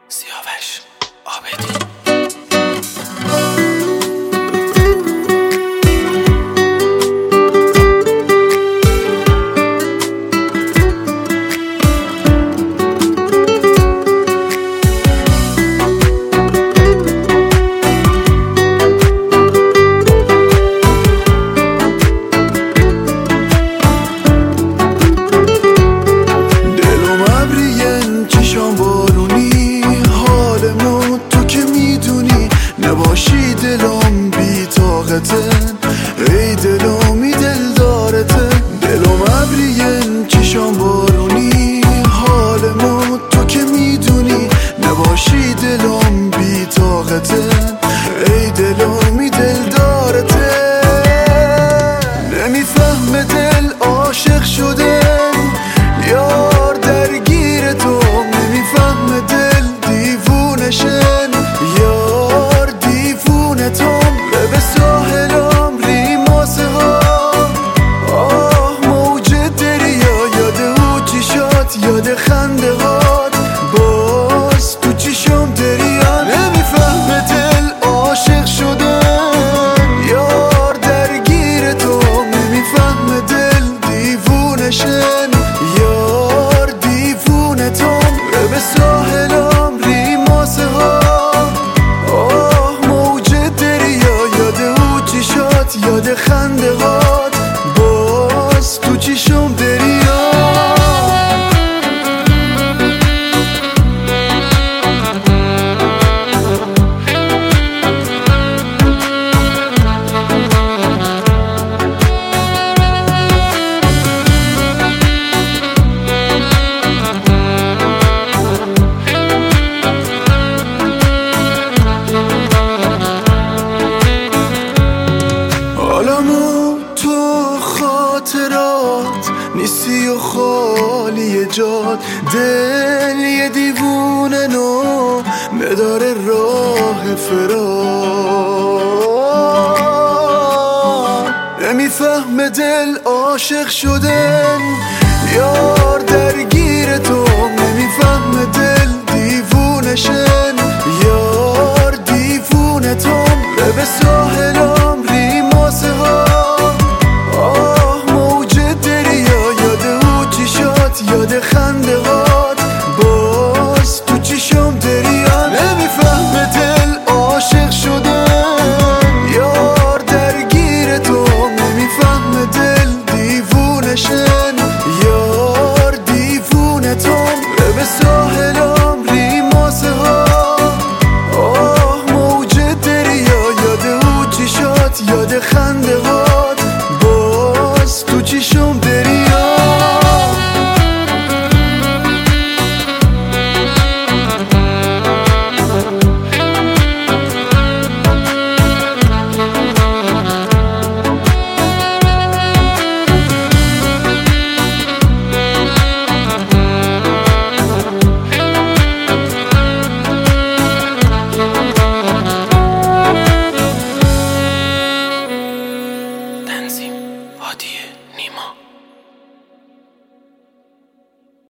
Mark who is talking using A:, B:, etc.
A: سیاوش عابدی.
B: نباشی دلم بی طاقته، ای دلمی دل دارته. دلم ابریه چشام بارونی، حالمو تو که میدونی. نباشی دلم بی طاقته، ای دلمی دل دارته. نمیفهم دل عاشق شده، یار درگیر تو. نمیفهم دل دیوونشن، یار دیوونتم. به ساحلم ریماسه ها، آه موج دریا. یاد او چشات، یاد خنده هات، باز تو چشم دریا. نمیفهم دل عاشق شدن، یار درگیر تو. نمیفهم دل دیوونشن، یار دیوونتم. به ساحلم ریماسه ها، یاد خنده هات، باز تو چشم دریا. عالمو تو خاطرات نیستی و خالی جات. دل یه دیوونه نو نداره راه فرار. نمیفهم دل عاشق شدن، یار درگیر